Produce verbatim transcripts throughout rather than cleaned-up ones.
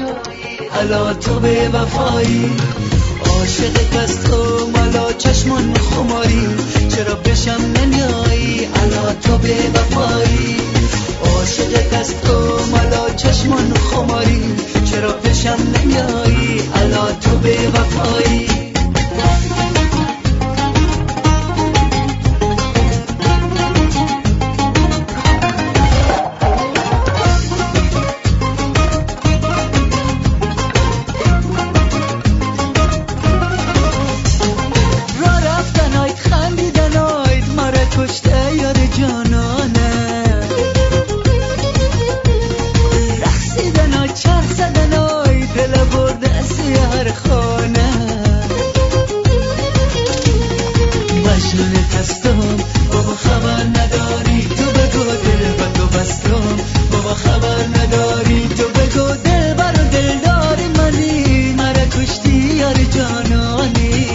نمیایی، الا تو به وفایی. عاشقت از تو مالا چشمان خماری، چرا بشم نمیایی، الا تو به وفایی. عاشقت از تو مالا چشمان خماری، چرا بشم نمیایی، الا تو به وفایی. کشته یار جانانه، رقصیدن های چرخ زدن های دل برده سیار خانه. مجنونت هستم بابا خبر نداری، تو بگو دل و تو بستم بابا خبر نداری، تو بگو دل بر و دل داری منی، مرا کشتی یار جانانی.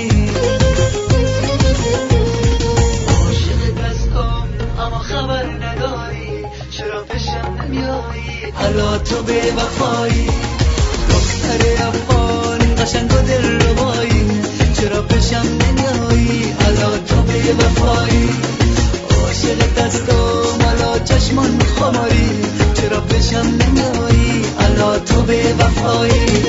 الا تو به وفایی. دختر افغان قشنگ و دل ربایی، چرا بشم نمیایی، الا تو به وفایی. عاشقت از تو مالا چشمان خماری، چرا بشم نمیایی، الا تو به وفایی.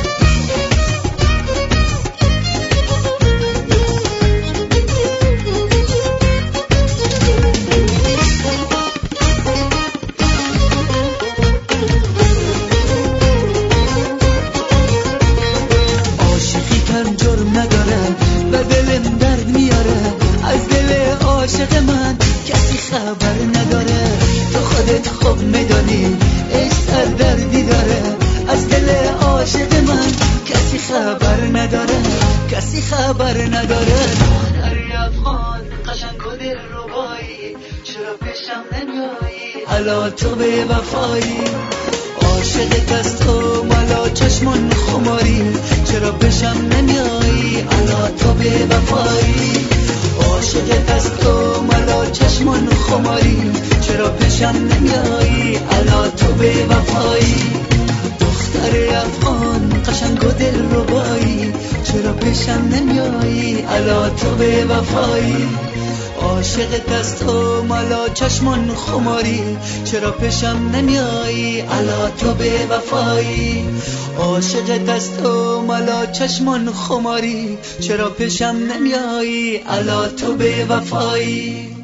عاشق من کسی خبر نداره، تو خودت خوب میدانی عشق سر دردی داره. از دل عاشق من کسی خبر نداره، کسی خبر نداره. دختر افغان قشنگ و دل ربایی، چرا پیشم نمیایی، الا تو به وفایی. عاشقت از تو مالا چشمان خماری، چرا پیشم نمیایی، الا تو به وفایی. عاشقت از تو مالا چشمان خماری، چرا پیشم نمیایی، الا تو به وفایی. دختر افغان قشنگ و دل ربایی، چرا پیشم نمیایی، الا تو به وفایی. عاشقت از تو مالا چشمان خماری، چرا پیشم نمیایی، الا تو به وفایی. عاشقت از تو مالا چشمان خماری، چرا پیشم نمیایی، الا تو به وفایی.